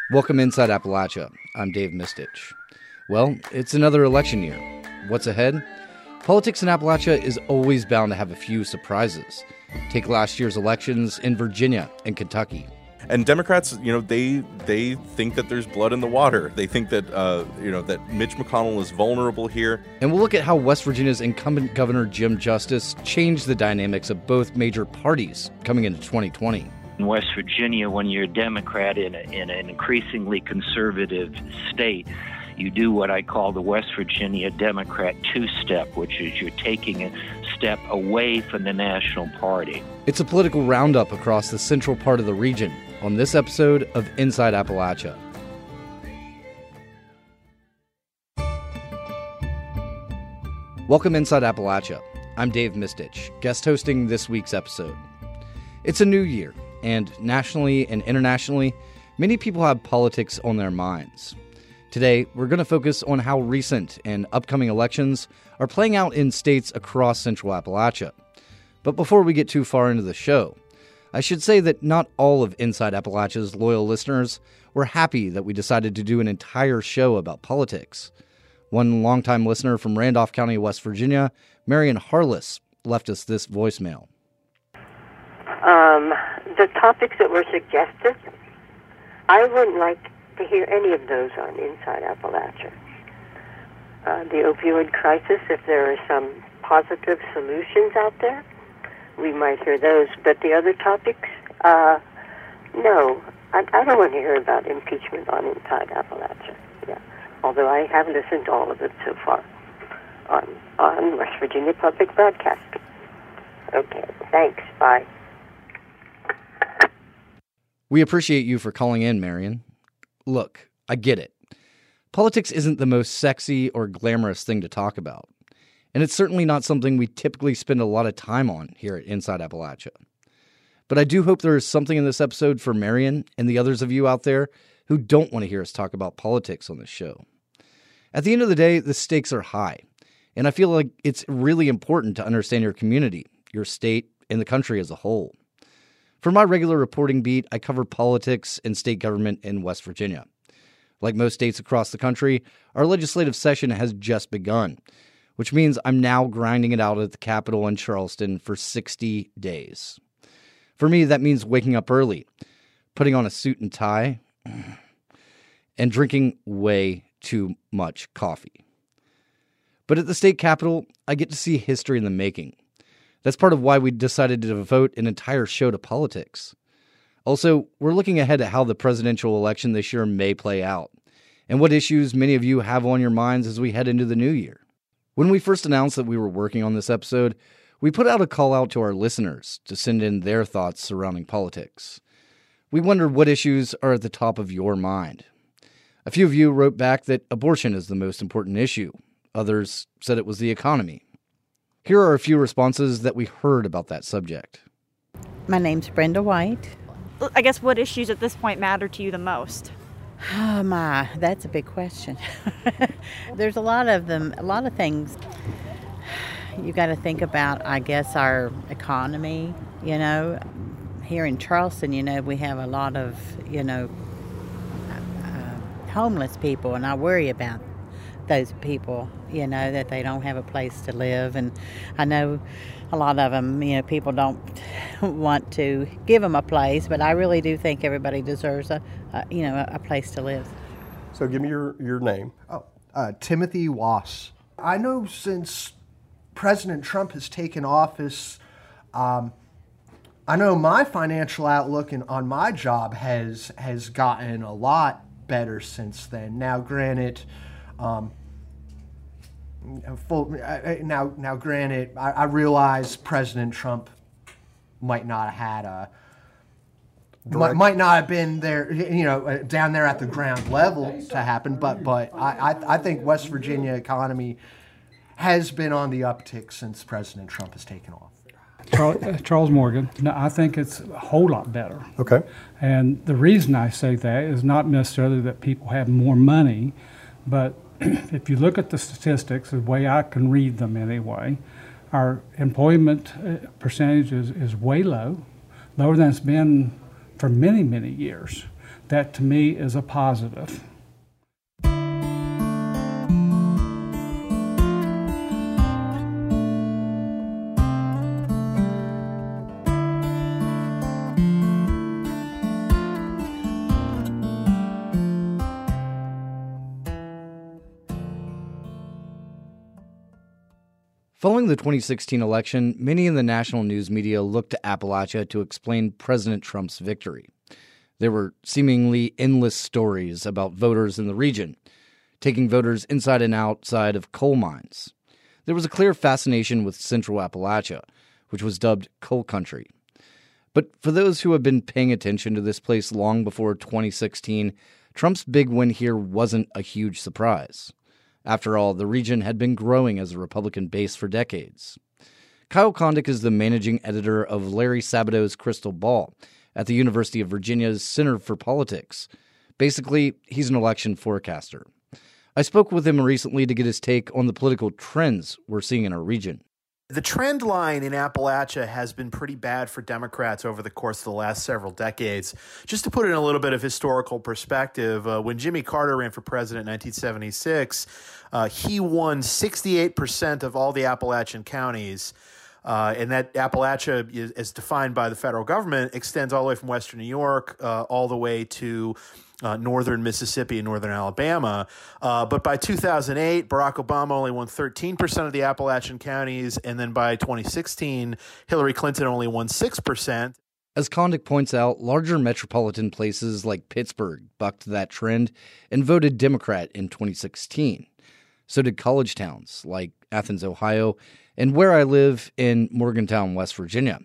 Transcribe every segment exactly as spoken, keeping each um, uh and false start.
Welcome Inside Appalachia. I'm Dave Mistich. Well, it's another election year. What's ahead? Politics in Appalachia is always bound to have a few surprises. Take last year's elections in Virginia and Kentucky. And Democrats, you know, they they think that there's blood in the water. They think that, uh, you know, that Mitch McConnell is vulnerable here. And we'll look at how West Virginia's incumbent governor, Jim Justice, changed the dynamics of both major parties coming into twenty twenty. In West Virginia, when you're a Democrat in, a, in an increasingly conservative state, you do what I call the West Virginia Democrat two-step, which is you're taking a step away from the national party. It's a political roundup across the central part of the region on this episode of Inside Appalachia. Welcome Inside Appalachia. I'm Dave Mistich, guest hosting this week's episode. It's a new year, and nationally and internationally, many people have politics on their minds. Today, we're going to focus on how recent and upcoming elections are playing out in states across Central Appalachia. But before we get too far into the show, I should say that not all of Inside Appalachia's loyal listeners were happy that we decided to do an entire show about politics. One longtime listener from Randolph County, West Virginia, Marion Harless, left us this voicemail. Um, the topics that were suggested, I wouldn't like to hear any of those on Inside Appalachia. Uh, the opioid crisis, if there are some positive solutions out there, we might hear those. But the other topics, uh, no. I, I don't want to hear about impeachment on Inside Appalachia. Yeah. Although I have listened to all of it so far on, on West Virginia Public Broadcasting. Okay, thanks. Bye. We appreciate you for calling in, Marion. Look, I get it. Politics isn't the most sexy or glamorous thing to talk about, and it's certainly not something we typically spend a lot of time on here at Inside Appalachia. But I do hope there is something in this episode for Marion and the others of you out there who don't want to hear us talk about politics on this show. At the end of the day, the stakes are high, and I feel like it's really important to understand your community, your state, and the country as a whole. For my regular reporting beat, I cover politics and state government in West Virginia. Like most states across the country, our legislative session has just begun, which means I'm now grinding it out at the Capitol in Charleston for sixty days. For me, that means waking up early, putting on a suit and tie, and drinking way too much coffee. But at the state capitol, I get to see history in the making. That's part of why we decided to devote an entire show to politics. Also, we're looking ahead at how the presidential election this year may play out, and what issues many of you have on your minds as we head into the new year. When we first announced that we were working on this episode, we put out a call out to our listeners to send in their thoughts surrounding politics. We wondered what issues are at the top of your mind. A few of you wrote back that abortion is the most important issue. Others said it was the economy. Here are a few responses that we heard about that subject. My name's Brenda White. I guess what issues at this point matter to you the most? Oh my, that's a big question. There's a lot of them, a lot of things you got to think about. I guess our economy, you know, here in Charleston, you know, we have a lot of, you know, uh, homeless people, and I worry about those people, you know, that they don't have a place to live. And I know a lot of them, you know, people don't want to give them a place, but I really do think everybody deserves a, a you know, a, a place to live. So give me your, your name. Oh, uh, Timothy Wass. I know since President Trump has taken office, um, I know my financial outlook in, on my job has has gotten a lot better since then. Now, granted, um, full, now now granted, I, I realize President Trump might not have had a might, might not have been there, you know, down there at the ground level to happen. But but I I, I think West Virginia economy has been on the uptick since President Trump has taken off. Charles, uh, Charles Morgan. No, I think it's a whole lot better. Okay. And the reason I say that is not necessarily that people have more money, but if you look at the statistics, the way I can read them anyway, our employment percentage is, is way low, lower than it's been for many, many years. That to me is a positive. Following the twenty sixteen election, many in the national news media looked to Appalachia to explain President Trump's victory. There were seemingly endless stories about voters in the region, taking voters inside and outside of coal mines. There was a clear fascination with Central Appalachia, which was dubbed coal country. But for those who have been paying attention to this place long before twenty sixteen, Trump's big win here wasn't a huge surprise. After all, the region had been growing as a Republican base for decades. Kyle Kondik is the managing editor of Larry Sabato's Crystal Ball at the University of Virginia's Center for Politics. Basically, he's an election forecaster. I spoke with him recently to get his take on the political trends we're seeing in our region. The trend line in Appalachia has been pretty bad for Democrats over the course of the last several decades. Just to put it in a little bit of historical perspective, uh, when Jimmy Carter ran for president in nineteen seventy-six, uh, he won sixty-eight percent of all the Appalachian counties. Uh, and that Appalachia, is, as defined by the federal government, extends all the way from western New York uh, all the way to Uh, northern Mississippi and northern Alabama. Uh, but by two thousand eight, Barack Obama only won thirteen percent of the Appalachian counties. And then by twenty sixteen, Hillary Clinton only won six percent. As Kondik points out, larger metropolitan places like Pittsburgh bucked that trend and voted Democrat in twenty sixteen. So did college towns like Athens, Ohio, and where I live in Morgantown, West Virginia.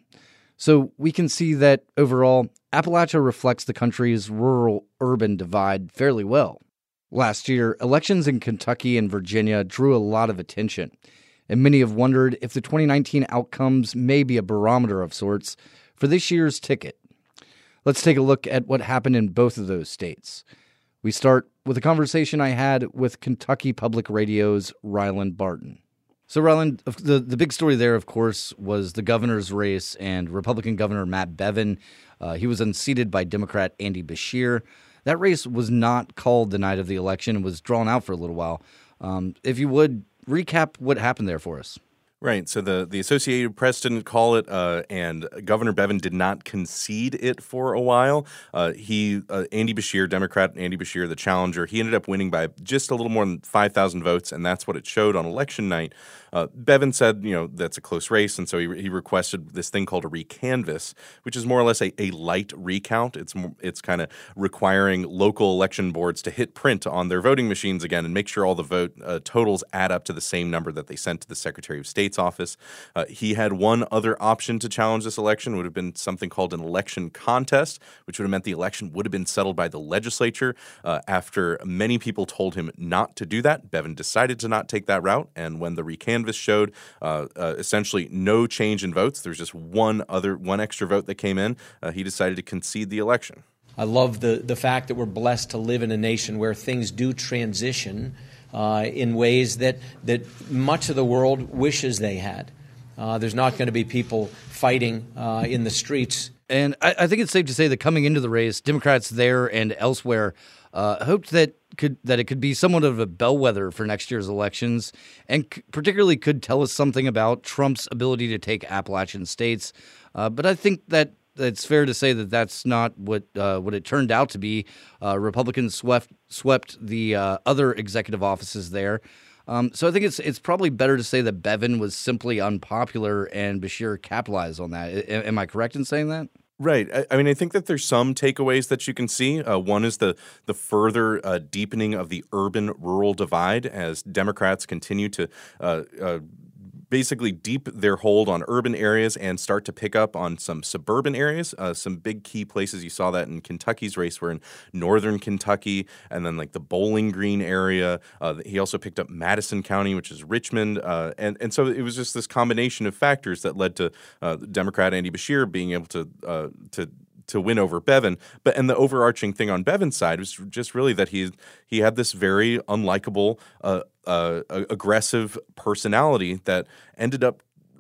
So we can see that overall, Appalachia reflects the country's rural-urban divide fairly well. Last year, elections in Kentucky and Virginia drew a lot of attention, and many have wondered if the twenty nineteen outcomes may be a barometer of sorts for this year's ticket. Let's take a look at what happened in both of those states. We start with a conversation I had with Kentucky Public Radio's Ryland Barton. So, Ryland, the, the big story there, of course, was the governor's race and Republican Governor Matt Bevin. Uh, he was unseated by Democrat Andy Beshear. That race was not called the night of the election and was drawn out for a little while. Um, if you would, recap what happened there for us. Right. So the, the Associated Press didn't call it, uh, and Governor Bevin did not concede it for a while. Uh, he, uh, Andy Beshear, Democrat Andy Beshear, the challenger, he ended up winning by just a little more than five thousand votes, and that's what it showed on election night. Uh, Bevin said, you know, that's a close race, and so he, he requested this thing called a recanvass, which is more or less a, a light recount. It's it's kind of requiring local election boards to hit print on their voting machines again and make sure all the vote uh, totals add up to the same number that they sent to the Secretary of State's office. Uh, he had one other option to challenge this election, would have been something called an election contest, which would have meant the election would have been settled by the legislature. Uh, after many people told him not to do that, Bevin decided to not take that route, and when the recanvass showed uh, uh, essentially no change in votes, there's just one other one extra vote that came in, uh, he decided to concede the election. I love the, the fact that we're blessed to live in a nation where things do transition uh, in ways that, that much of the world wishes they had. Uh, there's not going to be people fighting uh, in the streets. And I, I think it's safe to say that coming into the race, Democrats there and elsewhere uh, hoped that could that it could be somewhat of a bellwether for next year's elections, and c- particularly could tell us something about Trump's ability to take Appalachian states. Uh, but I think that it's fair to say that that's not what uh, what it turned out to be. Uh, Republicans swept swept the uh, other executive offices there. Um, so I think it's it's probably better to say that Bevin was simply unpopular and Beshear capitalized on that. A- am I correct in saying that? Right. I, I mean, I think that there's some takeaways that you can see. Uh, one is the the further uh, deepening of the urban-rural divide as Democrats continue to uh, uh, basically deep their hold on urban areas and start to pick up on some suburban areas. Uh, some big key places, you saw that in Kentucky's race, were in northern Kentucky and then like the Bowling Green area. Uh, he also picked up Madison County, which is Richmond. Uh, and, and so it was just this combination of factors that led to uh, Democrat Andy Beshear being able to uh, to to win over Bevin. But and the overarching thing on Bevin's side was just really that he he had this very unlikable, uh, uh, aggressive personality that ended up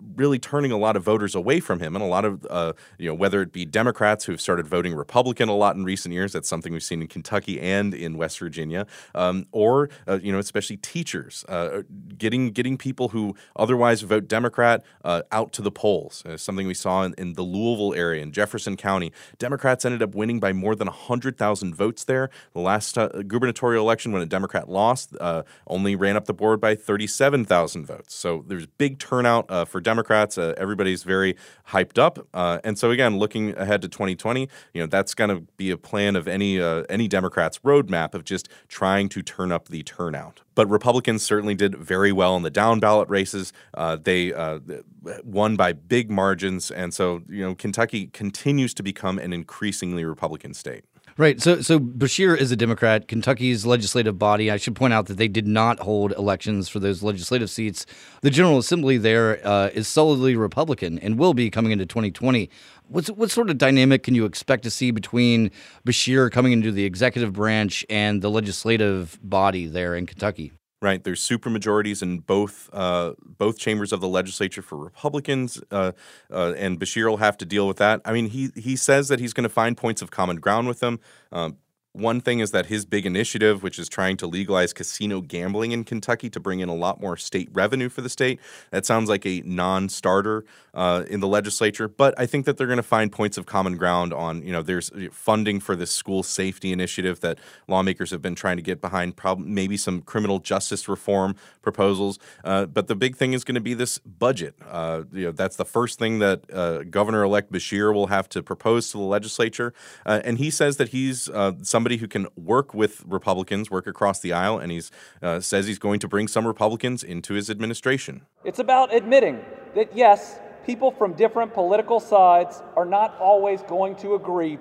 really turning a lot of voters away from him, and a lot of uh, you know whether it be Democrats who have started voting Republican a lot in recent years. That's something we've seen in Kentucky and in West Virginia, um, or uh, you know especially teachers uh, getting getting people who otherwise vote Democrat uh, out to the polls. Uh, something we saw in, in the Louisville area in Jefferson County. Democrats ended up winning by more than one hundred thousand votes there. The last uh, gubernatorial election, when a Democrat lost, uh, only ran up the board by thirty-seven thousand votes. So there's big turnout uh, for Democrats. Uh, everybody's very hyped up. Uh, and so again, looking ahead to twenty twenty, you know, that's going to be a plan of any uh, any Democrat's roadmap of just trying to turn up the turnout. But Republicans certainly did very well in the down ballot races. Uh, they uh, won by big margins. And so, you know, Kentucky continues to become an increasingly Republican state. Right. So so Beshear is a Democrat. Kentucky's legislative body, I should point out that they did not hold elections for those legislative seats. The General Assembly there uh, is solidly Republican and will be coming into twenty twenty. What's, what sort of dynamic can you expect to see between Beshear coming into the executive branch and the legislative body there in Kentucky? Right, there's supermajorities in both uh, both chambers of the legislature for Republicans, uh, uh, and Beshear will have to deal with that. I mean, he he says that he's going to find points of common ground with them. Um, One thing is that his big initiative, which is trying to legalize casino gambling in Kentucky to bring in a lot more state revenue for the state, that sounds like a non-starter uh, in the legislature. But I think that they're going to find points of common ground on, you know, there's funding for this school safety initiative that lawmakers have been trying to get behind, probably maybe some criminal justice reform proposals. Uh, but the big thing is going to be this budget. Uh, you know, that's the first thing that uh, Governor-elect Beshear will have to propose to the legislature. Uh, and he says that he's uh, some somebody who can work with Republicans, work across the aisle, and he uh, says he's going to bring some Republicans into his administration. It's about admitting that, yes, people from different political sides are not always going to agree,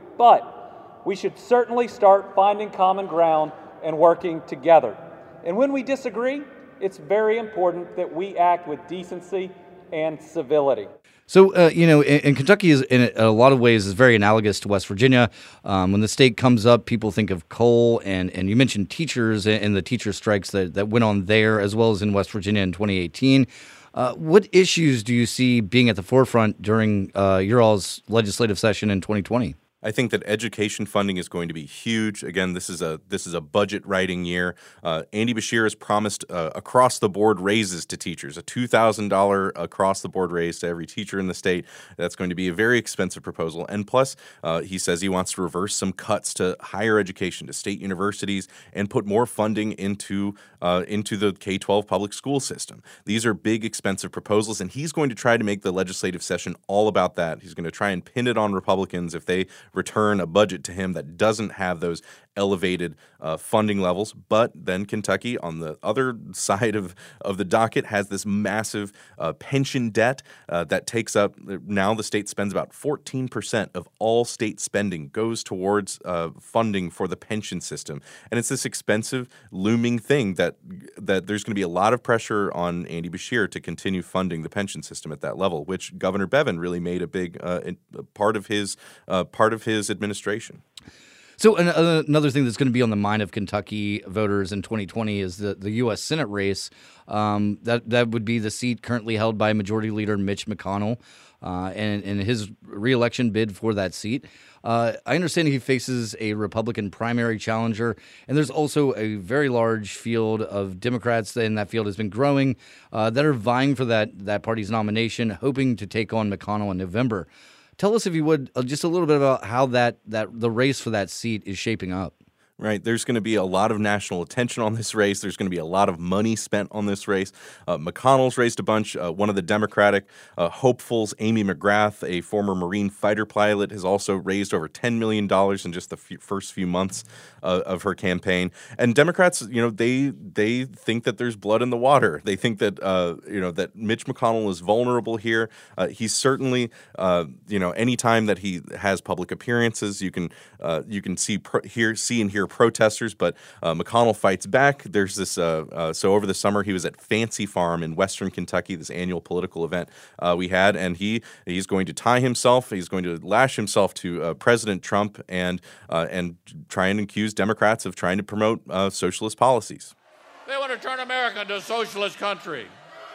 but we should certainly start finding common ground and working together. And when we disagree, it's very important that we act with decency and civility. So, uh, you know, and, and Kentucky is in a lot of ways is very analogous to West Virginia. Um, when the state comes up, people think of coal, and, and you mentioned teachers and the teacher strikes that, that went on there as well as in West Virginia in twenty eighteen. Uh, what issues do you see being at the forefront during uh, your all's legislative session in twenty twenty? I think that education funding is going to be huge. Again, this is a this is a budget writing year. Uh, Andy Beshear has promised uh, across the board raises to teachers, a two thousand dollars across the board raise to every teacher in the state. That's going to be a very expensive proposal. And plus, uh, he says he wants to reverse some cuts to higher education, to state universities, and put more funding into uh, into the K twelve public school system. These are big, expensive proposals, and he's going to try to make the legislative session all about that. He's going to try and pin it on Republicans if they return a budget to him that doesn't have those elevated uh, funding levels. But then Kentucky, on the other side of, of the docket, has this massive uh, pension debt uh, that takes up, now the state spends about fourteen percent of all state spending goes towards uh, funding for the pension system. And it's this expensive, looming thing that, that there's going to be a lot of pressure on Andy Beshear to continue funding the pension system at that level, which Governor Bevin really made a big uh, in, part of his uh, part of his administration. So another thing that's going to be on the mind of Kentucky voters in twenty twenty is the, the U S Senate race. Um, that that would be the seat currently held by Majority Leader Mitch McConnell, uh, and, and his reelection bid for that seat. Uh, I understand he faces a Republican primary challenger, and there's also a very large field of Democrats, and that field has been growing, uh, that are vying for that that party's nomination, hoping to take on McConnell in November. Tell us, if you would, uh, just a little bit about how that, that the race for that seat is shaping up. Right. There's going to be a lot of national attention on this race. There's going to be a lot of money spent on this race. Uh, McConnell's raised a bunch. Uh, one of the Democratic uh, hopefuls, Amy McGrath, a former Marine fighter pilot, has also raised over ten million dollars in just the few, first few months uh, of her campaign. And Democrats, you know, they they think that there's blood in the water. They think that, uh, you know, that Mitch McConnell is vulnerable here. Uh, he's certainly, uh, you know, anytime that he has public appearances, you can uh, you can see, pro- hear, see and hear protesters, but uh, McConnell fights back. There's this, uh, uh, so over the summer he was at Fancy Farm in Western Kentucky, this annual political event uh, we had, and he he's going to tie himself, he's going to lash himself to uh, President Trump and uh, and try and accuse Democrats of trying to promote uh, socialist policies. They want to turn America into a socialist country.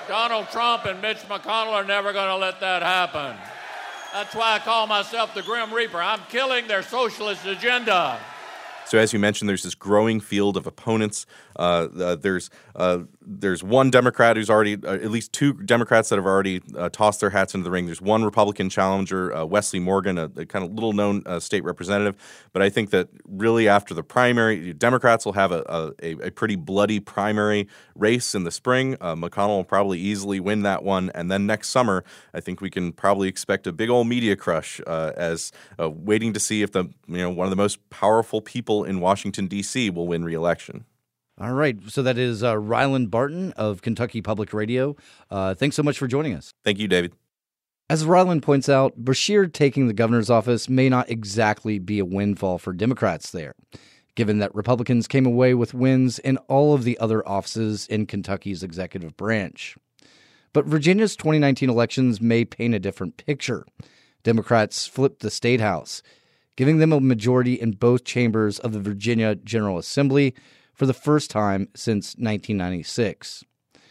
Donald Trump and Mitch McConnell are never going to let that happen. That's why I call myself the Grim Reaper. I'm killing their socialist agenda. So as you mentioned, there's this growing field of opponents. Uh, uh, there's uh, there's one Democrat who's already, uh, at least two Democrats that have already uh, tossed their hats into the ring. There's one Republican challenger, uh, Wesley Morgan, a, a kind of little-known uh, state representative. But I think that really after the primary, Democrats will have a, a, a pretty bloody primary race in the spring. Uh, McConnell will probably easily win that one. And then next summer, I think we can probably expect a big old media crush uh, as uh, waiting to see if the you know one of the most powerful people in Washington, D C will win re-election. All right. So that is uh, Ryland Barton of Kentucky Public Radio. Uh, thanks so much for joining us. Thank you, David. As Ryland points out, Beshear taking the governor's office may not exactly be a windfall for Democrats there, given that Republicans came away with wins in all of the other offices in Kentucky's executive branch. But Virginia's twenty nineteen elections may paint a different picture. Democrats flipped the state house, giving them a majority in both chambers of the Virginia General Assembly for the first time since nineteen ninety-six.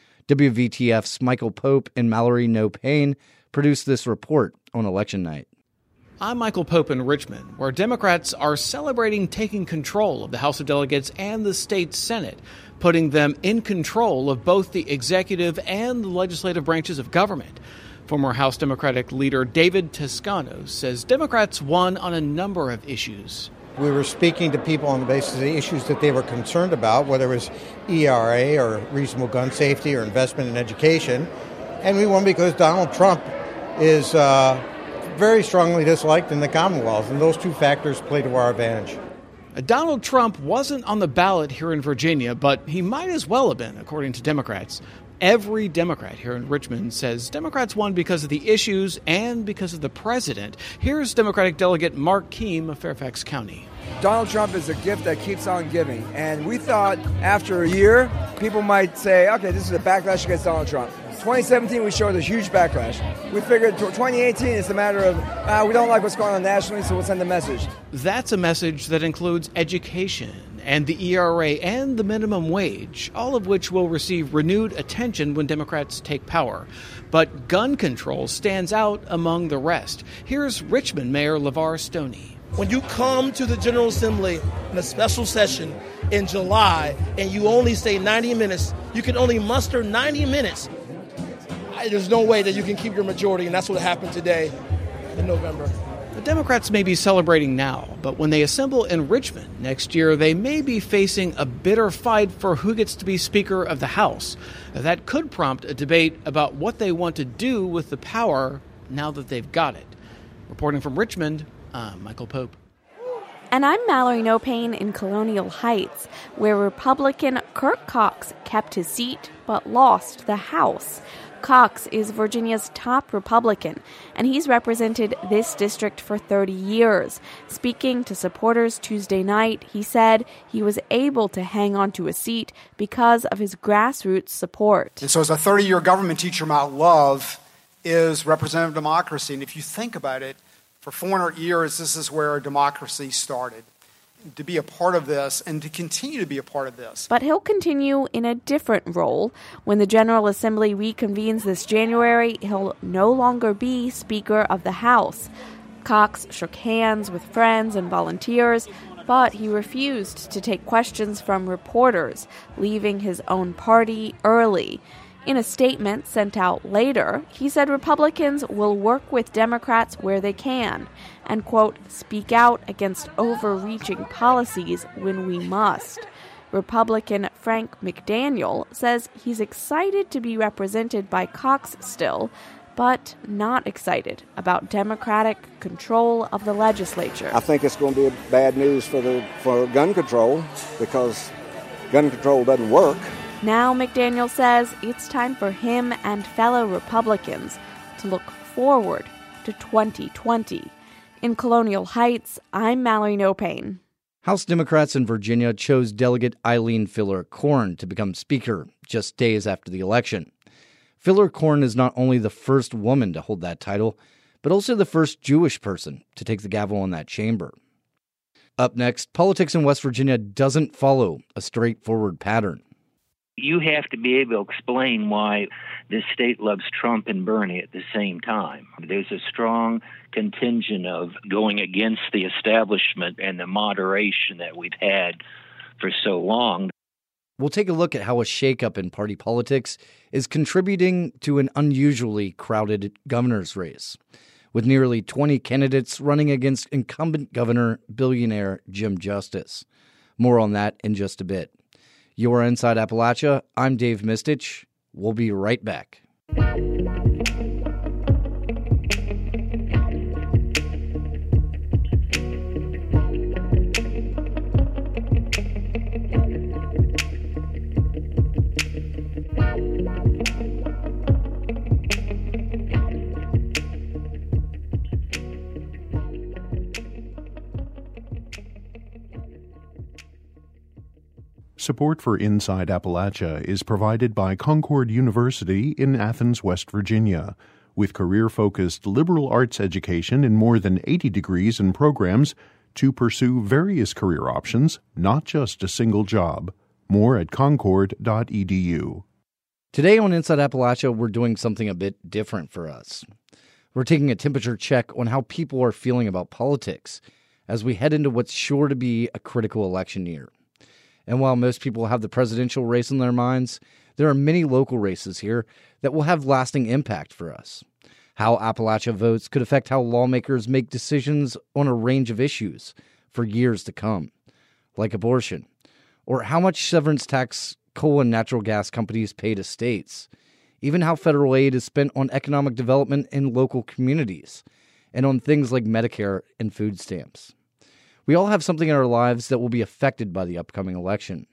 W V T F's Michael Pope and Mallory No Pain produced this report on election night. I'm Michael Pope in Richmond, where Democrats are celebrating taking control of the House of Delegates and the state Senate, putting them in control of both the executive and the legislative branches of government. Former House Democratic leader David Toscano says Democrats won on a number of issues. We were speaking to people on the basis of the issues that they were concerned about, whether it was E R A or reasonable gun safety or investment in education. And we won because Donald Trump is uh, very strongly disliked in the Commonwealth, and those two factors play to our advantage. Donald Trump wasn't on the ballot here in Virginia, but he might as well have been, according to Democrats. Every Democrat here in Richmond says Democrats won because of the issues and because of the president. Here's Democratic Delegate Mark Keem of Fairfax County. Donald Trump is a gift that keeps on giving. And we thought after a year, people might say, okay, this is a backlash against Donald Trump. twenty seventeen, we showed a huge backlash. We figured twenty eighteen is a matter of, uh, we don't like what's going on nationally, so we'll send a message. That's a message that includes education and the E R A and the minimum wage, all of which will receive renewed attention when Democrats take power. But gun control stands out among the rest. Here's Richmond Mayor LeVar Stoney. When you come to the General Assembly in a special session in July and you only stay ninety minutes, you can only muster ninety minutes. There's no way that you can keep your majority, and that's what happened today in November. The Democrats may be celebrating now, but when they assemble in Richmond next year, they may be facing a bitter fight for who gets to be Speaker of the House. That could prompt a debate about what they want to do with the power now that they've got it. Reporting from Richmond, I'm Michael Pope. And I'm Mallory No Pain in Colonial Heights, where Republican Kirk Cox kept his seat but lost the House. Cox is Virginia's top Republican, and he's represented this district for thirty years. Speaking to supporters Tuesday night, he said he was able to hang on to a seat because of his grassroots support. And so as a thirty-year government teacher, my love is representative democracy. And if you think about it, for four hundred years, this is where democracy started. To be a part of this and to continue to be a part of this. But he'll continue in a different role. When the General Assembly reconvenes this January, he'll no longer be Speaker of the House. Cox shook hands with friends and volunteers, but he refused to take questions from reporters, leaving his own party early. In a statement sent out later, he said Republicans will work with Democrats where they can and, quote, speak out against overreaching policies when we must. Republican Frank McDaniel says he's excited to be represented by Cox still, but not excited about Democratic control of the legislature. I think it's going to be bad news for the for gun control because gun control doesn't work. Now, McDaniel says it's time for him and fellow Republicans to look forward to twenty twenty. In Colonial Heights, I'm Mallory No Pain. House Democrats in Virginia chose Delegate Eileen Filler-Corn to become Speaker just days after the election. Filler-Corn is not only the first woman to hold that title, but also the first Jewish person to take the gavel in that chamber. Up next, politics in West Virginia doesn't follow a straightforward pattern. You have to be able to explain why this state loves Trump and Bernie at the same time. There's a strong contingent of going against the establishment and the moderation that we've had for so long. We'll take a look at how a shakeup in party politics is contributing to an unusually crowded governor's race, with nearly twenty candidates running against incumbent governor billionaire Jim Justice. More on that in just a bit. You're Inside Appalachia. I'm Dave Mistich. We'll be right back. Support for Inside Appalachia is provided by Concord University in Athens, West Virginia. With career-focused liberal arts education in more than eighty degrees and programs to pursue various career options, not just a single job. More at concord dot e d u. Today on Inside Appalachia, we're doing something a bit different for us. We're taking a temperature check on how people are feeling about politics as we head into what's sure to be a critical election year. And while most people have the presidential race in their minds, there are many local races here that will have lasting impact for us. How Appalachia votes could affect how lawmakers make decisions on a range of issues for years to come, like abortion, or how much severance tax coal and natural gas companies pay to states, even how federal aid is spent on economic development in local communities, and on things like Medicare and food stamps. We all have something in our lives that will be affected by the upcoming election.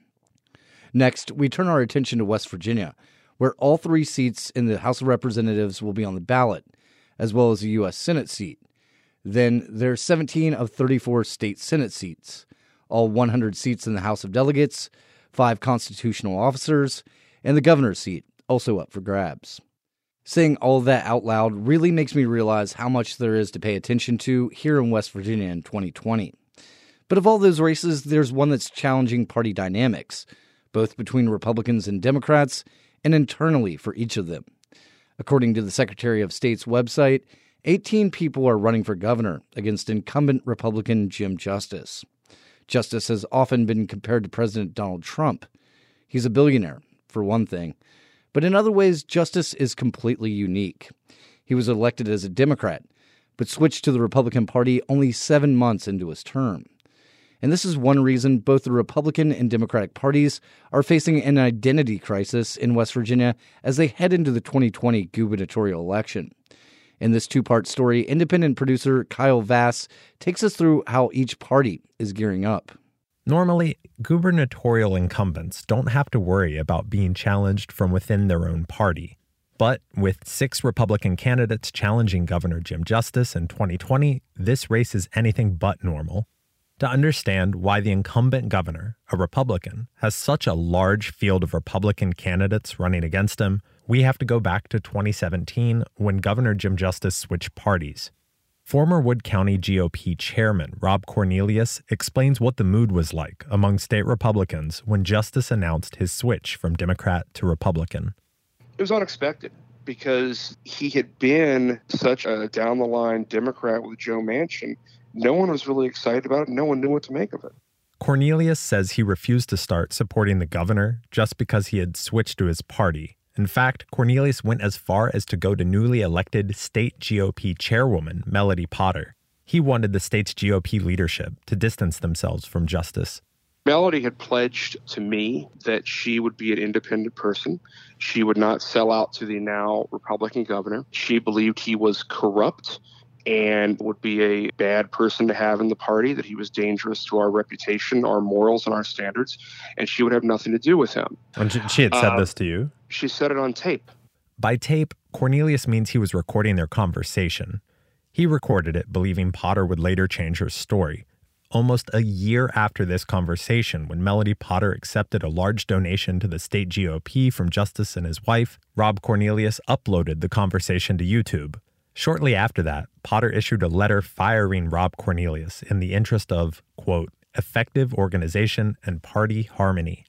Next, we turn our attention to West Virginia, where all three seats in the House of Representatives will be on the ballot, as well as the U S Senate seat. Then there's seventeen of thirty-four state Senate seats, all one hundred seats in the House of Delegates, five constitutional officers, and the governor's seat, also up for grabs. Saying all that out loud really makes me realize how much there is to pay attention to here in West Virginia in twenty twenty. But of all those races, there's one that's challenging party dynamics, both between Republicans and Democrats, and internally for each of them. According to the Secretary of State's website, eighteen people are running for governor against incumbent Republican Jim Justice. Justice has often been compared to President Donald Trump. He's a billionaire, for one thing. But in other ways, Justice is completely unique. He was elected as a Democrat, but switched to the Republican Party only seven months into his term. And this is one reason both the Republican and Democratic parties are facing an identity crisis in West Virginia as they head into the twenty twenty gubernatorial election. In this two-part story, independent producer Kyle Vass takes us through how each party is gearing up. Normally, gubernatorial incumbents don't have to worry about being challenged from within their own party. But with six Republican candidates challenging Governor Jim Justice in twenty twenty, this race is anything but normal. To understand why the incumbent governor, a Republican, has such a large field of Republican candidates running against him, we have to go back to twenty seventeen when Governor Jim Justice switched parties. Former Wood County G O P chairman Rob Cornelius explains what the mood was like among state Republicans when Justice announced his switch from Democrat to Republican. It was unexpected because he had been such a down-the-line Democrat with Joe Manchin. No one was really excited about it. No one knew what to make of it. Cornelius says he refused to start supporting the governor just because he had switched to his party. In fact, Cornelius went as far as to go to newly elected state G O P chairwoman Melody Potter. He wanted the state's G O P leadership to distance themselves from Justice. Melody had pledged to me that she would be an independent person. She would not sell out to the now Republican governor. She believed he was corrupt and would be a bad person to have in the party, that he was dangerous to our reputation, our morals, and our standards, and she would have nothing to do with him. And she had said uh, this to you? She said it on tape. By tape, Cornelius means he was recording their conversation. He recorded it, believing Potter would later change her story. Almost a year after this conversation, when Melody Potter accepted a large donation to the state G O P from Justice and his wife, Rob Cornelius uploaded the conversation to YouTube. Shortly after that, Potter issued a letter firing Rob Cornelius in the interest of, quote, effective organization and party harmony,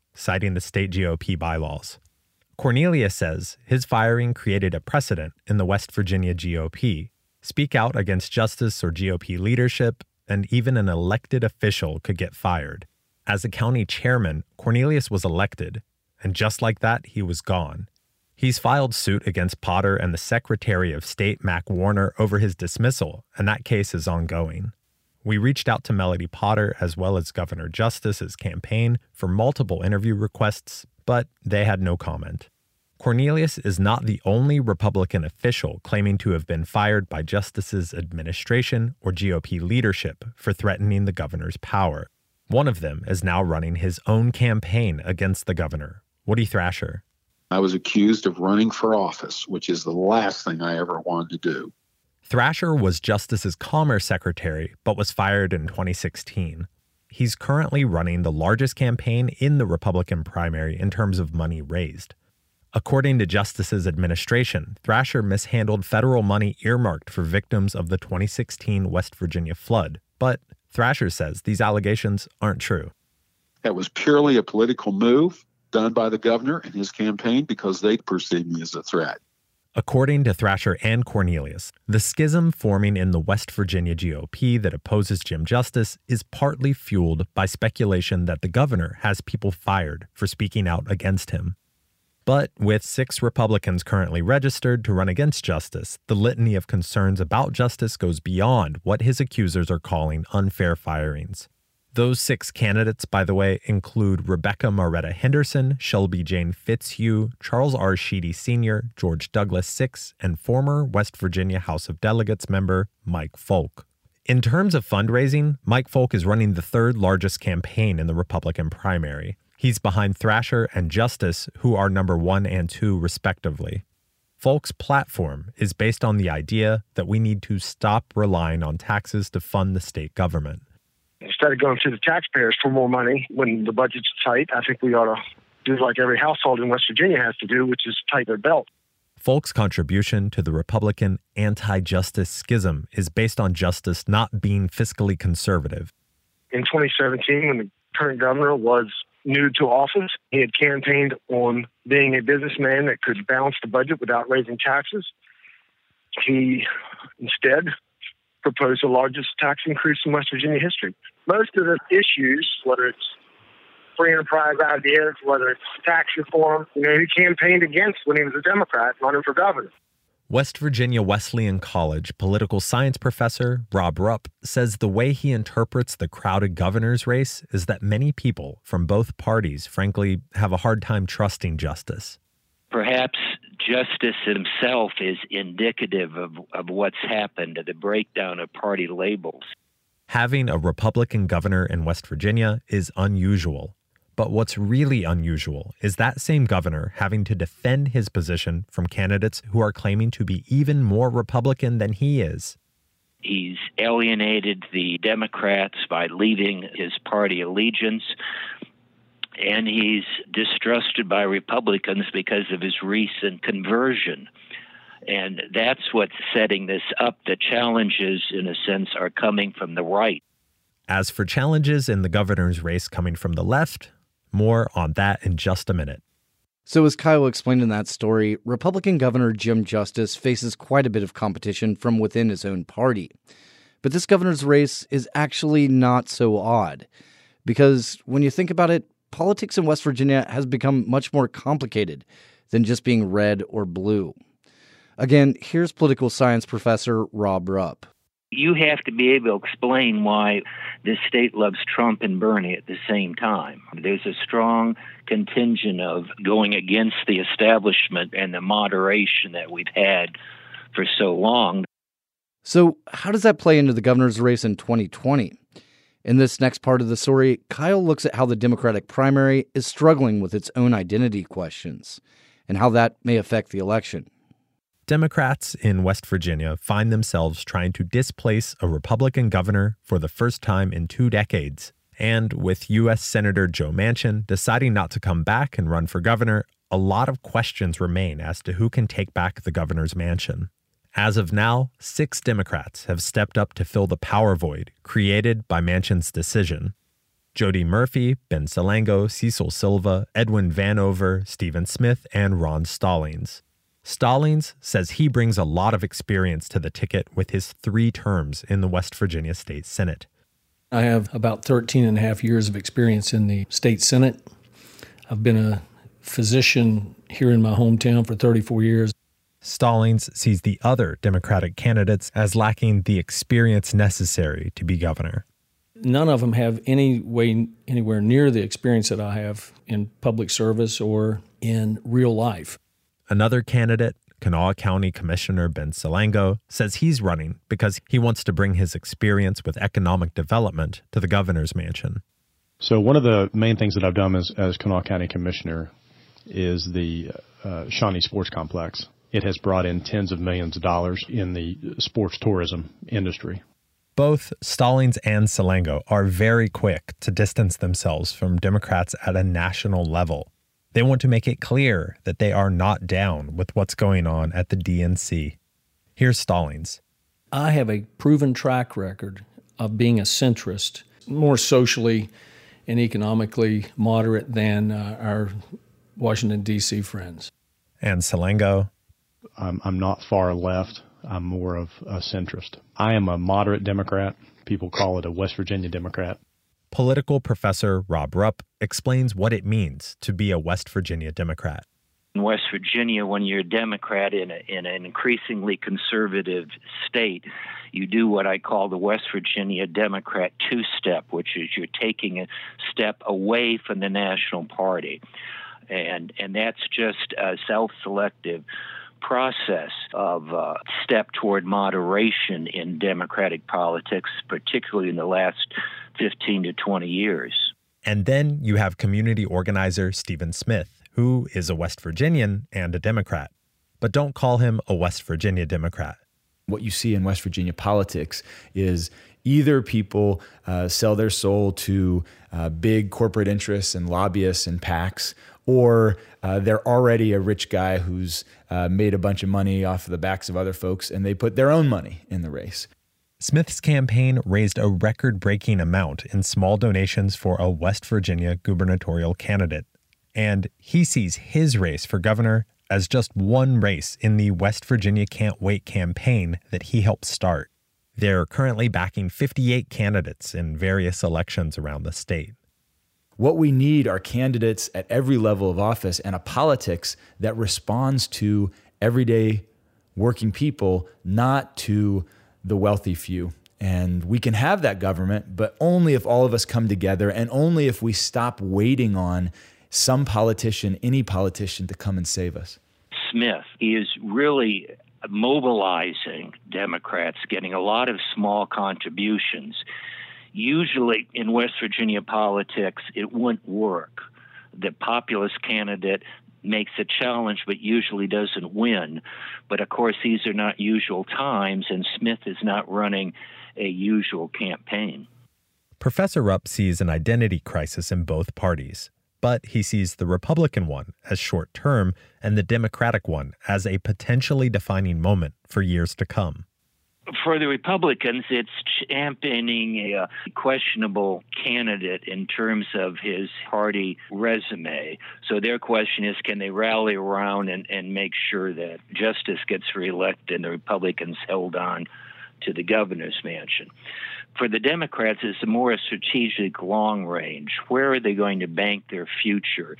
citing the state G O P bylaws. Cornelius says his firing created a precedent in the West Virginia G O P. Speak out against justice or G O P leadership, and even an elected official could get fired. As a county chairman, Cornelius was elected, and just like that, he was gone. He's filed suit against Potter and the Secretary of State, Mac Warner, over his dismissal, and that case is ongoing. We reached out to Melody Potter as well as Governor Justice's campaign for multiple interview requests, but they had no comment. Cornelius is not the only Republican official claiming to have been fired by Justice's administration or G O P leadership for threatening the governor's power. One of them is now running his own campaign against the governor, Woody Thrasher. I was accused of running for office, which is the last thing I ever wanted to do. Thrasher was Justice's Commerce Secretary, but was fired in twenty sixteen. He's currently running the largest campaign in the Republican primary in terms of money raised. According to Justice's administration, Thrasher mishandled federal money earmarked for victims of the twenty sixteen West Virginia flood, but Thrasher says these allegations aren't true. That was purely a political move done by the governor and his campaign because they perceived me as a threat. According to Thrasher and Cornelius, the schism forming in the West Virginia G O P that opposes Jim Justice is partly fueled by speculation that the governor has people fired for speaking out against him. But with six Republicans currently registered to run against Justice, the litany of concerns about Justice goes beyond what his accusers are calling unfair firings. Those six candidates, by the way, include Rebecca Maretta Henderson, Shelby Jane Fitzhugh, Charles R. Sheedy Senior, George Douglas Six, and former West Virginia House of Delegates member Mike Folk. In terms of fundraising, Mike Folk is running the third largest campaign in the Republican primary. He's behind Thrasher and Justice, who are number one and two, respectively. Folk's platform is based on the idea that we need to stop relying on taxes to fund the state government. Instead of going to the taxpayers for more money when the budget's tight, I think we ought to do like every household in West Virginia has to do, which is tighten their belt. Folk's contribution to the Republican anti-justice schism is based on Justice not being fiscally conservative. In twenty seventeen, when the current governor was new to office, he had campaigned on being a businessman that could balance the budget without raising taxes. He instead proposed the largest tax increase in West Virginia history. Most of the issues, whether it's free enterprise ideas, whether it's tax reform, you know, he campaigned against when he was a Democrat running for governor. West Virginia Wesleyan College political science professor Rob Rupp says the way he interprets the crowded governor's race is that many people from both parties, frankly, have a hard time trusting Justice. Perhaps Justice himself is indicative of, of what's happened to the breakdown of party labels. Having a Republican governor in West Virginia is unusual. But what's really unusual is that same governor having to defend his position from candidates who are claiming to be even more Republican than he is. He's alienated the Democrats by leaving his party allegiance, and he's distrusted by Republicans because of his recent conversion. And that's what's setting this up. The challenges, in a sense, are coming from the right. As for challenges in the governor's race coming from the left, more on that in just a minute. So as Kyle explained in that story, Republican Governor Jim Justice faces quite a bit of competition from within his own party. But this governor's race is actually not so odd, because when you think about it, politics in West Virginia has become much more complicated than just being red or blue. Again, here's political science professor Rob Rupp. You have to be able to explain why this state loves Trump and Bernie at the same time. There's a strong contingent of going against the establishment and the moderation that we've had for so long. So how does that play into the governor's race in twenty twenty? In this next part of the story, Kyle looks at how the Democratic primary is struggling with its own identity questions and how that may affect the election. Democrats in West Virginia find themselves trying to displace a Republican governor for the first time in two decades. And with U S Senator Joe Manchin deciding not to come back and run for governor, a lot of questions remain as to who can take back the governor's mansion. As of now, six Democrats have stepped up to fill the power void created by Manchin's decision. Jody Murphy, Ben Salango, Cecil Silva, Edwin Vanover, Stephen Smith, and Ron Stallings. Stallings says he brings a lot of experience to the ticket with his three terms in the West Virginia State Senate. I have about thirteen and a half years of experience in the state Senate. I've been a physician here in my hometown for thirty-four years. Stallings sees the other Democratic candidates as lacking the experience necessary to be governor. None of them have any way, anywhere near the experience that I have in public service or in real life. Another candidate, Kanawha County Commissioner Ben Salango, says he's running because he wants to bring his experience with economic development to the governor's mansion. So one of the main things that I've done as, as Kanawha County Commissioner is the uh, Shawnee Sports Complex. It has brought in tens of millions of dollars in the sports tourism industry. Both Stallings and Salango are very quick to distance themselves from Democrats at a national level. They want to make it clear that they are not down with what's going on at the D N C. Here's Stallings. I have a proven track record of being a centrist, more socially and economically moderate than uh, our Washington, D C friends. And Salango? I'm, I'm not far left. I'm more of a centrist. I am a moderate Democrat. People call it a West Virginia Democrat. Political professor Rob Rupp explains what it means to be a West Virginia Democrat. In West Virginia, when you're a Democrat in, a, in an increasingly conservative state, you do what I call the West Virginia Democrat two-step, which is you're taking a step away from the national party. And, and that's just a self-selective process of uh, step toward moderation in Democratic politics, particularly in the last fifteen to twenty years. And then you have community organizer Stephen Smith, who is a West Virginian and a Democrat. But don't call him a West Virginia Democrat. What you see in West Virginia politics is either people uh, sell their soul to uh, big corporate interests and lobbyists and PACs, or uh, they're already a rich guy who's uh, made a bunch of money off of the backs of other folks, and they put their own money in the race. Smith's campaign raised a record-breaking amount in small donations for a West Virginia gubernatorial candidate. And he sees his race for governor as just one race in the West Virginia Can't Wait campaign that he helped start. They're currently backing fifty-eight candidates in various elections around the state. What we need are candidates at every level of office and a politics that responds to everyday working people, not to the wealthy few. And we can have that government, but only if all of us come together and only if we stop waiting on some politician, any politician, to come and save us. Smith is really mobilizing Democrats, getting a lot of small contributions. Usually in West Virginia politics, it wouldn't work. The populist candidate makes a challenge but usually doesn't win. But of course, these are not usual times, and Smith is not running a usual campaign. Professor Rupp sees an identity crisis in both parties, but he sees the Republican one as short-term and the Democratic one as a potentially defining moment for years to come. For the Republicans, it's championing a questionable candidate in terms of his party resume. So their question is, can they rally around and, and make sure that Justice gets reelected and the Republicans held on to the governor's mansion? For the Democrats, it's a more strategic long range. Where are they going to bank their future?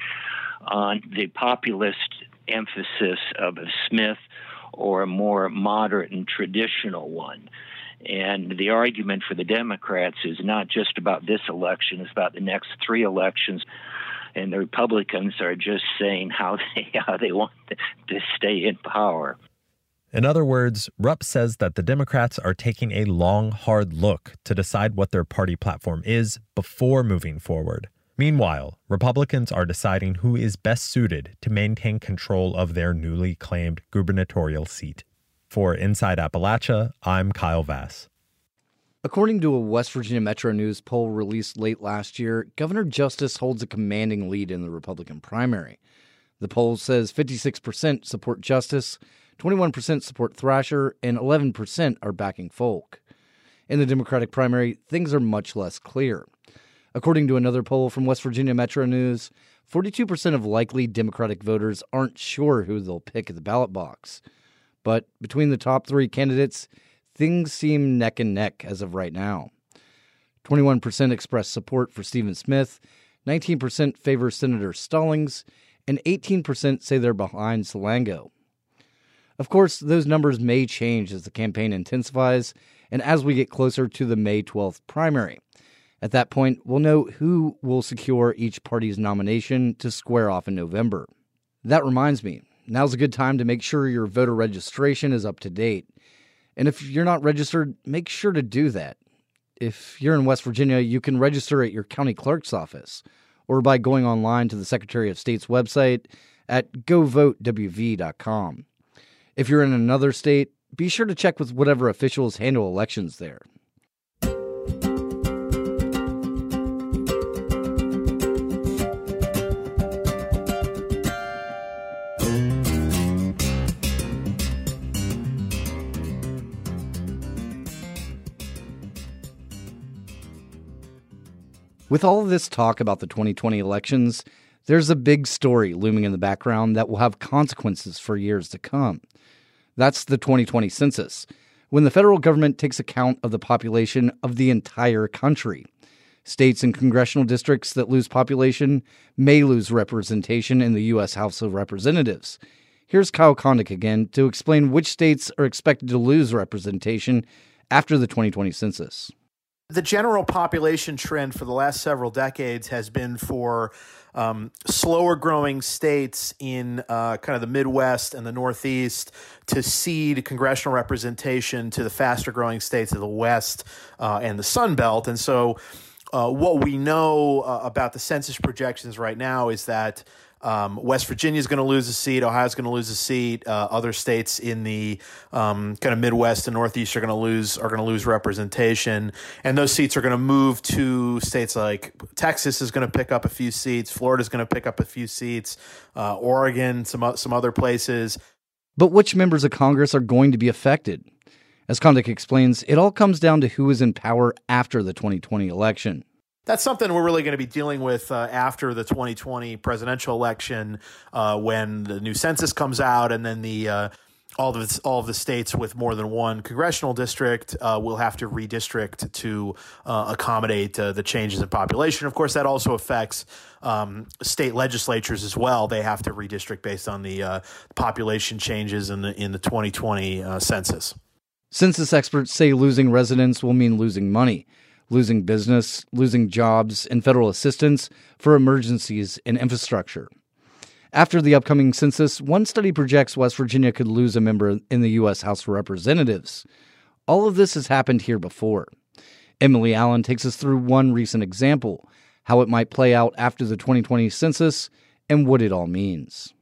On the populist emphasis of Smith or a more moderate and traditional one? And the argument for the Democrats is not just about this election, it's about the next three elections. And the Republicans are just saying how they, how they want to, to stay in power. In other words, Rupp says that the Democrats are taking a long, hard look to decide what their party platform is before moving forward. Meanwhile, Republicans are deciding who is best suited to maintain control of their newly claimed gubernatorial seat. For Inside Appalachia, I'm Kyle Vass. According to a West Virginia Metro News poll released late last year, Governor Justice holds a commanding lead in the Republican primary. The poll says fifty-six percent support Justice, twenty-one percent support Thrasher, and eleven percent are backing Folk. In the Democratic primary, things are much less clear. According to another poll from West Virginia Metro News, forty-two percent of likely Democratic voters aren't sure who they'll pick at the ballot box. But between the top three candidates, things seem neck and neck as of right now. twenty-one percent express support for Stephen Smith, nineteen percent favor Senator Stallings, and eighteen percent say they're behind Salango. Of course, those numbers may change as the campaign intensifies and as we get closer to the May twelfth primary. At that point, we'll know who will secure each party's nomination to square off in November. That reminds me, now's a good time to make sure your voter registration is up to date. And if you're not registered, make sure to do that. If you're in West Virginia, you can register at your county clerk's office or by going online to the Secretary of State's website at go vote w v dot com. If you're in another state, be sure to check with whatever officials handle elections there. With all of this talk about the twenty twenty elections, there's a big story looming in the background that will have consequences for years to come. That's the twenty twenty census, when the federal government takes account of the population of the entire country. States and congressional districts that lose population may lose representation in the U S House of Representatives. Here's Kyle Kondik again to explain which states are expected to lose representation after the twenty twenty census. The general population trend for the last several decades has been for um, slower growing states in uh, kind of the Midwest and the Northeast to cede congressional representation to the faster growing states of the West uh, and the Sun Belt. And so uh, what we know uh, about the census projections right now is that Um, West Virginia is going to lose a seat. Ohio is going to lose a seat. Uh, other states in the um, kind of Midwest and Northeast are going to lose are going to lose representation, and those seats are going to move to states like Texas is going to pick up a few seats. Florida is going to pick up a few seats. Uh, Oregon, some some other places. But which members of Congress are going to be affected? As Kondik explains, it all comes down to who is in power after the twenty twenty election. That's something we're really going to be dealing with uh, after the twenty twenty presidential election, uh, when the new census comes out, and then the uh, all of the, all of the states with more than one congressional district uh, will have to redistrict to uh, accommodate uh, the changes in population. Of course, that also affects um, state legislatures as well. They have to redistrict based on the uh, population changes in the in the twenty twenty uh, census. Census experts say losing residents will mean losing money, losing business, losing jobs, and federal assistance for emergencies and infrastructure. After the upcoming census, one study projects West Virginia could lose a member in the U S House of Representatives. All of this has happened here before. Emily Allen takes us through one recent example, how it might play out after the twenty twenty census, and what it all means.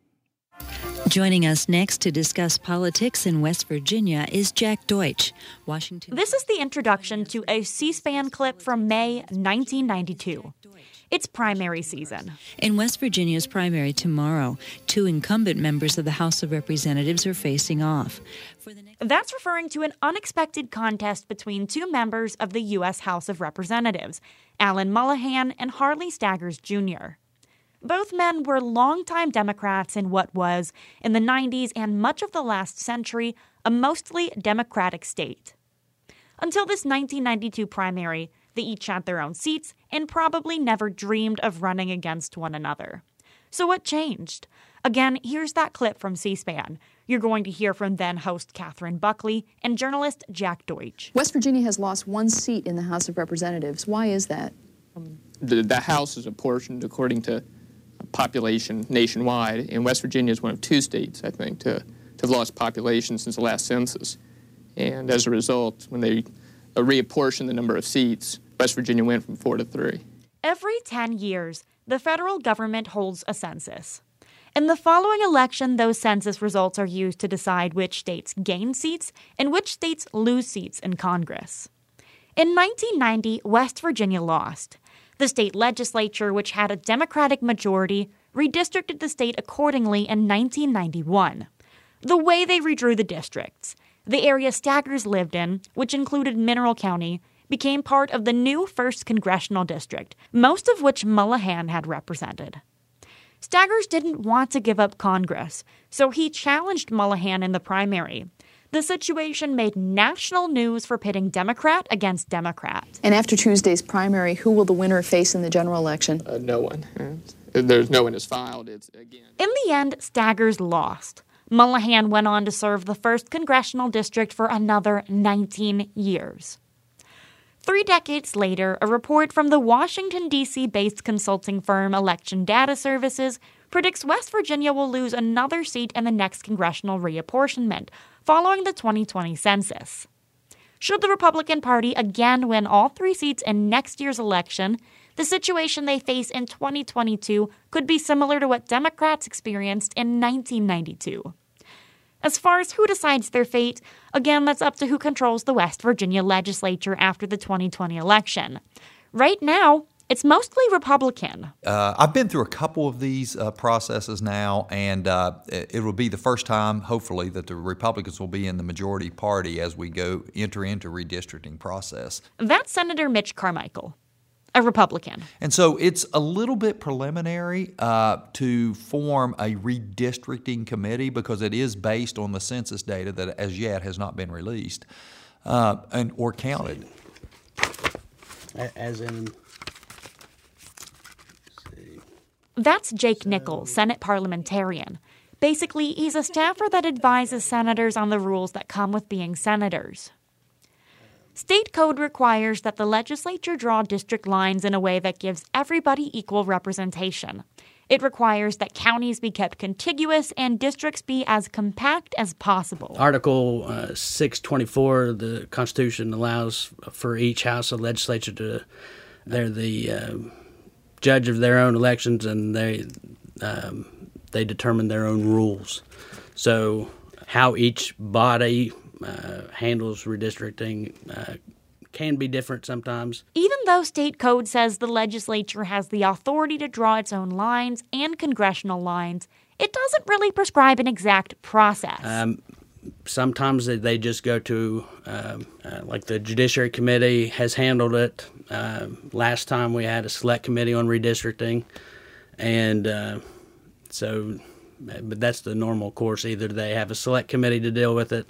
Joining us next to discuss politics in West Virginia is Jack Deutsch, Washington. This is the introduction to a C-SPAN clip from May nineteen ninety-two. It's primary season. In West Virginia's primary tomorrow, two incumbent members of the House of Representatives are facing off. For the next- That's referring to an unexpected contest between two members of the U S House of Representatives, Alan Mullihan and Harley Staggers Junior Both men were longtime Democrats in what was, in the nineties and much of the last century, a mostly Democratic state. Until this nineteen ninety-two primary, they each had their own seats and probably never dreamed of running against one another. So what changed? Again, here's that clip from C-SPAN. You're going to hear from then-host Catherine Buckley and journalist Jack Deutsch. West Virginia has lost one seat in the House of Representatives. Why is that? The, the House is apportioned according to population nationwide, and West Virginia is one of two states, I think, to, to have lost population since the last census. And as a result, when they uh, reapportioned the number of seats, West Virginia went from four to three. Every ten years, the federal government holds a census. In the following election, those census results are used to decide which states gain seats and which states lose seats in Congress. In nineteen ninety, West Virginia lost. The state legislature, which had a Democratic majority, redistricted the state accordingly in nineteen ninety-one. The way they redrew the districts, the area Staggers lived in, which included Mineral County, became part of the new first Congressional District, most of which Mullahan had represented. Staggers didn't want to give up Congress, so he challenged Mullahan in the primary. The situation made national news for pitting Democrat against Democrat. And after Tuesday's primary, who will the winner face in the general election? Uh, no one. There's no one has filed. It's again. In the end, Staggers lost. Mullahan went on to serve the first Congressional District for another nineteen years. Three decades later, a report from the Washington, D C-based consulting firm Election Data Services predicts West Virginia will lose another seat in the next congressional reapportionment, following the twenty twenty census. Should the Republican Party again win all three seats in next year's election, the situation they face in twenty twenty-two could be similar to what Democrats experienced in nineteen ninety-two. As far as who decides their fate, again, that's up to who controls the West Virginia legislature after the twenty twenty election. Right now, it's mostly Republican. Uh, I've been through a couple of these uh, processes now, and uh, it, it will be the first time, hopefully, that the Republicans will be in the majority party as we go enter into redistricting process. That's Senator Mitch Carmichael, a Republican. And so it's a little bit preliminary uh, to form a redistricting committee because it is based on the census data that as yet has not been released uh, and or counted. As in... That's Jake Nichols, Senate parliamentarian. Basically, he's a staffer that advises senators on the rules that come with being senators. State code requires that the legislature draw district lines in a way that gives everybody equal representation. It requires that counties be kept contiguous and districts be as compact as possible. Article uh, six twenty-four of the Constitution allows for each house of legislature to, they're the uh, judge of their own elections, and they um, they determine their own rules. So how each body uh, handles redistricting uh, can be different sometimes. Even though state code says the legislature has the authority to draw its own lines and congressional lines, it doesn't really prescribe an exact process. Um, sometimes they just go to, um, uh, like the Judiciary Committee has handled it. Uh, last time we had a select committee on redistricting, and uh, so, but that's the normal course. Either they have a select committee to deal with it,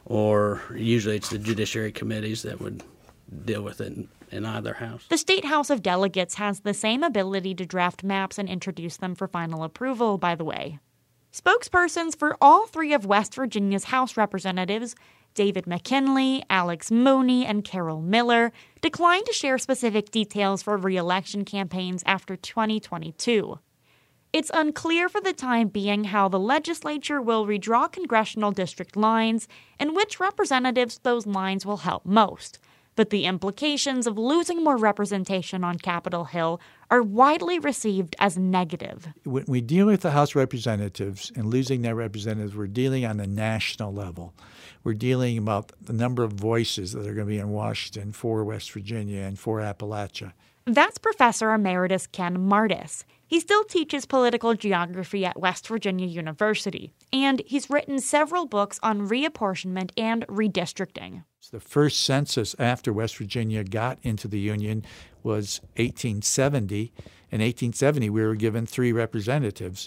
or usually it's the Judiciary Committees that would deal with it in, in either house. The State House of Delegates has the same ability to draft maps and introduce them for final approval, by the way. Spokespersons for all three of West Virginia's House representatives, David McKinley, Alex Mooney, and Carol Miller, declined to share specific details for re-election campaigns after twenty twenty-two. It's unclear for the time being how the legislature will redraw congressional district lines and which representatives those lines will help most. But the implications of losing more representation on Capitol Hill are widely received as negative. When we deal with the House representatives and losing their representatives, we're dealing on a national level. We're dealing about the number of voices that are going to be in Washington for West Virginia and for Appalachia. That's Professor Emeritus Ken Martis. He still teaches political geography at West Virginia University, and he's written several books on reapportionment and redistricting. The first census after West Virginia got into the Union was eighteen seventy. In eighteen seventy, we were given three representatives.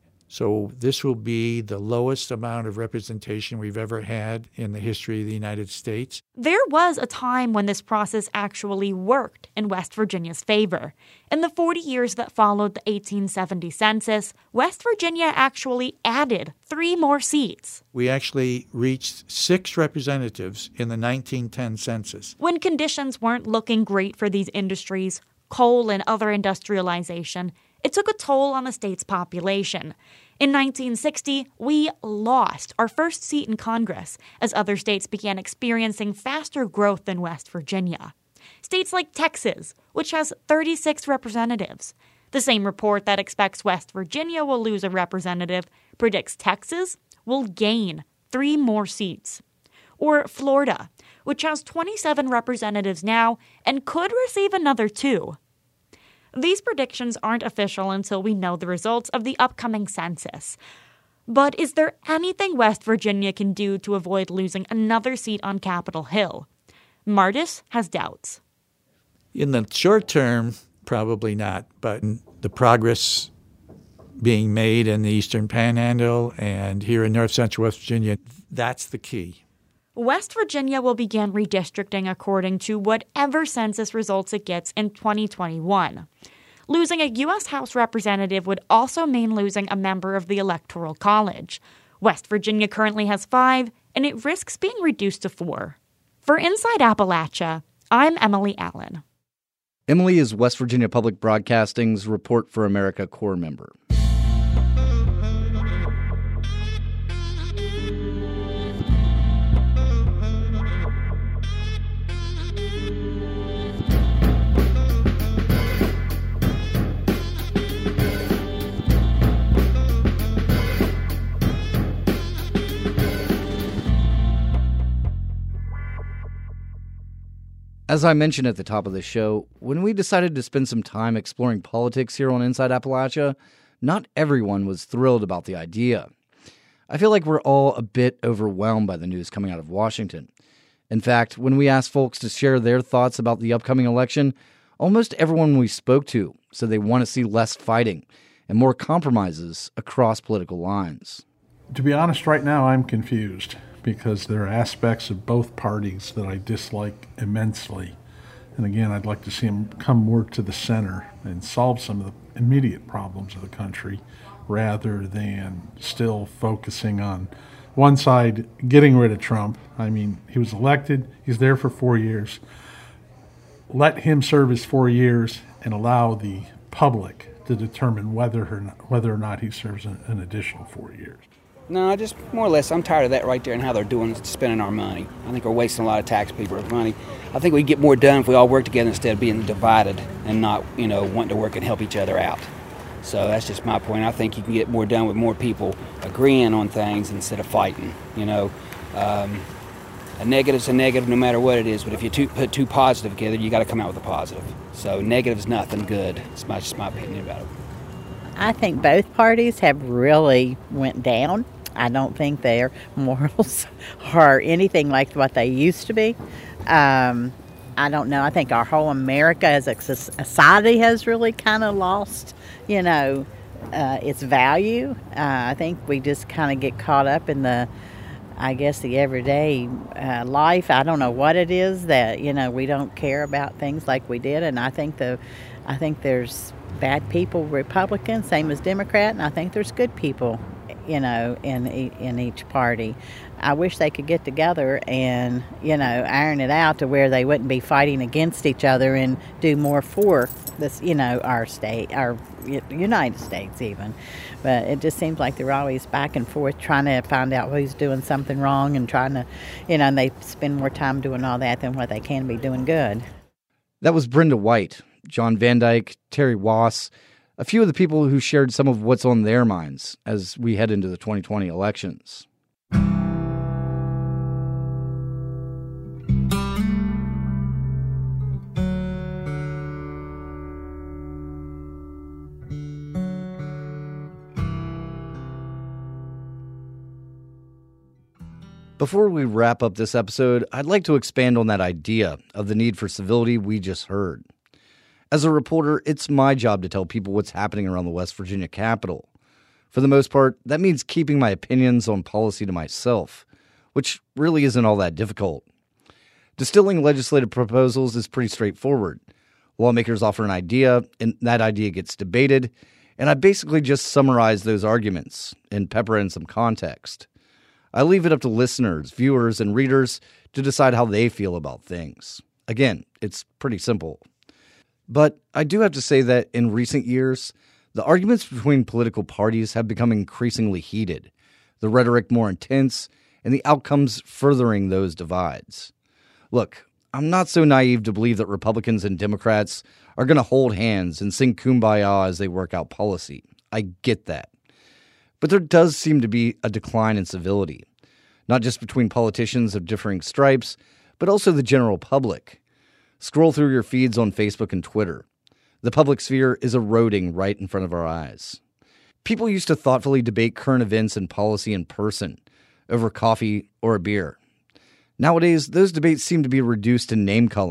So this will be the lowest amount of representation we've ever had in the history of the United States. There was a time when this process actually worked in West Virginia's favor. In the forty years that followed the eighteen seventy census, West Virginia actually added three more seats. We actually reached six representatives in the nineteen ten census. When conditions weren't looking great for these industries, coal and other industrialization, it took a toll on the state's population. In nineteen sixty, we lost our first seat in Congress as other states began experiencing faster growth than West Virginia. States like Texas, which has thirty-six representatives. The same report that expects West Virginia will lose a representative predicts Texas will gain three more seats. Or Florida, which has twenty-seven representatives now and could receive another two. These predictions aren't official until we know the results of the upcoming census. But is there anything West Virginia can do to avoid losing another seat on Capitol Hill? Martis has doubts. In the short term, probably not, but the progress being made in the Eastern Panhandle and here in north central West Virginia, that's the key. West Virginia will begin redistricting according to whatever census results it gets in twenty twenty-one. Losing a U S House representative would also mean losing a member of the Electoral College. West Virginia currently has five, and it risks being reduced to four. For Inside Appalachia, I'm Emily Allen. Emily is West Virginia Public Broadcasting's Report for America Corps member. As I mentioned at the top of the show, when we decided to spend some time exploring politics here on Inside Appalachia, not everyone was thrilled about the idea. I feel like we're all a bit overwhelmed by the news coming out of Washington. In fact, when we asked folks to share their thoughts about the upcoming election, almost everyone we spoke to said they want to see less fighting and more compromises across political lines. To be honest, right now I'm confused, because there are aspects of both parties that I dislike immensely. And again, I'd like to see them come work to the center and solve some of the immediate problems of the country rather than still focusing on one side getting rid of Trump. I mean, he was elected, he's there for four years. Let him serve his four years and allow the public to determine whether or not, whether or not he serves an, an additional four years. No, just more or less, I'm tired of that right there and how they're doing spending our money. I think we're wasting a lot of taxpayers' money. I think we'd get more done if we all work together instead of being divided and not, you know, wanting to work and help each other out. So that's just my point. I think you can get more done with more people agreeing on things instead of fighting, you know. Um, a negative's a negative no matter what it is, but if you two, put two positive together, you got to come out with a positive. So negative's nothing good. It's my, just my opinion about it. I think both parties have really went down. I don't think their morals are anything like what they used to be. Um, I don't know. I think our whole America as a society has really kind of lost, you know, uh, its value. Uh, I think we just kind of get caught up in the, I guess, the everyday uh, life. I don't know what it is that, you know, we don't care about things like we did. And I think the, I think there's bad people, Republicans, same as Democrat, and I think there's good people, you know, in in each party. I wish they could get together and, you know, iron it out to where they wouldn't be fighting against each other and do more for this, you know, our state, our United States even. But it just seems like they're always back and forth trying to find out who's doing something wrong and trying to, you know, and they spend more time doing all that than what they can be doing good. That was Brenda White, John Van Dyke, Terry Wass, a few of the people who shared some of what's on their minds as we head into the twenty twenty elections. Before we wrap up this episode, I'd like to expand on that idea of the need for civility we just heard. As a reporter, it's my job to tell people what's happening around the West Virginia Capitol. For the most part, that means keeping my opinions on policy to myself, which really isn't all that difficult. Distilling legislative proposals is pretty straightforward. Lawmakers offer an idea, and that idea gets debated, and I basically just summarize those arguments and pepper in some context. I leave it up to listeners, viewers, and readers to decide how they feel about things. Again, it's pretty simple. But I do have to say that in recent years, the arguments between political parties have become increasingly heated, the rhetoric more intense, and the outcomes furthering those divides. Look, I'm not so naive to believe that Republicans and Democrats are going to hold hands and sing Kumbaya as they work out policy. I get that. But there does seem to be a decline in civility, not just between politicians of differing stripes, but also the general public. Scroll through your feeds on Facebook and Twitter. The public sphere is eroding right in front of our eyes. People used to thoughtfully debate current events and policy in person, over coffee or a beer. Nowadays, those debates seem to be reduced to name-calling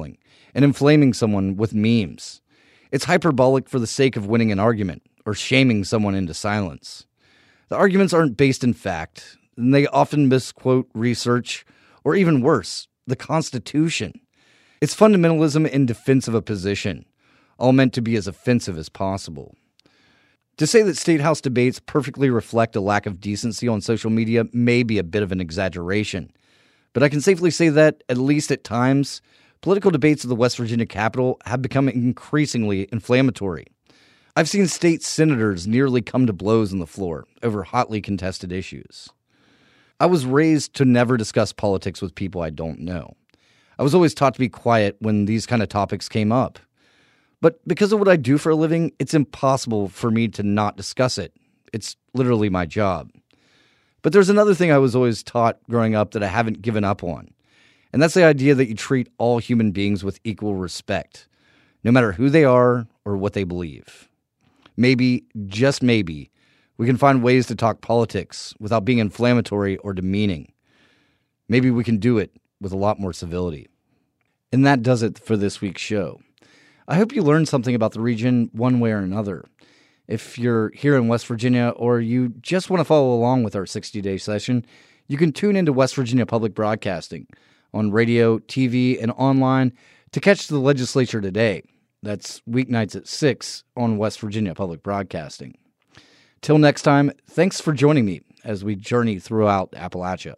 and inflaming someone with memes. It's hyperbolic for the sake of winning an argument or shaming someone into silence. The arguments aren't based in fact, and they often misquote research, or even worse, the Constitution. It's fundamentalism in defense of a position, all meant to be as offensive as possible. To say that State House debates perfectly reflect a lack of decency on social media may be a bit of an exaggeration, but I can safely say that, at least at times, political debates of the West Virginia Capitol have become increasingly inflammatory. I've seen state senators nearly come to blows on the floor over hotly contested issues. I was raised to never discuss politics with people I don't know. I was always taught to be quiet when these kind of topics came up. But because of what I do for a living, it's impossible for me to not discuss it. It's literally my job. But there's another thing I was always taught growing up that I haven't given up on. And that's the idea that you treat all human beings with equal respect, no matter who they are or what they believe. Maybe, just maybe, we can find ways to talk politics without being inflammatory or demeaning. Maybe we can do it with a lot more civility. And that does it for this week's show. I hope you learned something about the region one way or another. If you're here in West Virginia or you just want to follow along with our sixty-day session, you can tune into West Virginia Public Broadcasting on radio, T V, and online to catch the legislature today. That's weeknights at six on West Virginia Public Broadcasting. Till next time, thanks for joining me as we journey throughout Appalachia.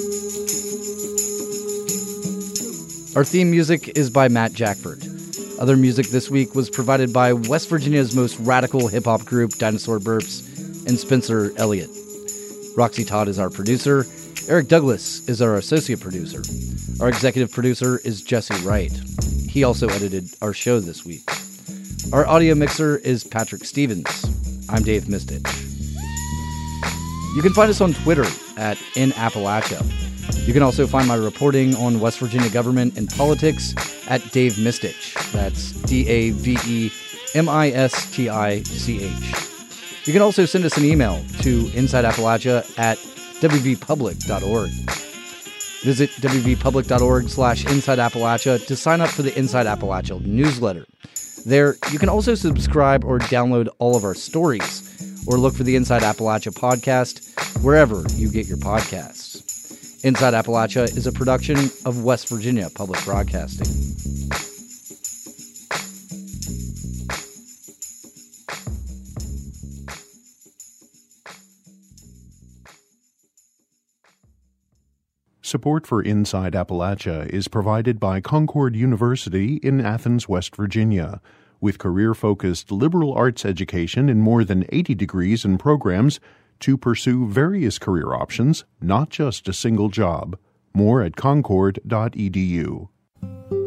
Our theme music is by Matt Jackford. Other music this week was provided by West Virginia's most radical hip-hop group, Dinosaur Burps, and Spencer Elliott. Roxy Todd is our producer. Eric Douglas is our associate producer. Our executive producer is Jesse Wright. He also edited our show this week. Our audio mixer is Patrick Stevens. I'm Dave Mistich. You can find us on Twitter at In Appalachia. You can also find my reporting on West Virginia government and politics at Dave Mistich. That's D A V E M I S T I C H. You can also send us an email to InsideAppalachia at w v public dot org. Visit w v public dot org slash Inside Appalachia to sign up for the Inside Appalachia newsletter. There, you can also subscribe or download all of our stories, or look for the Inside Appalachia podcast wherever you get your podcasts. Inside Appalachia is a production of West Virginia Public Broadcasting. Support for Inside Appalachia is provided by Concord University in Athens, West Virginia. With career-focused liberal arts education in more than eighty degrees and programs to pursue various career options, not just a single job. More at concord dot e d u.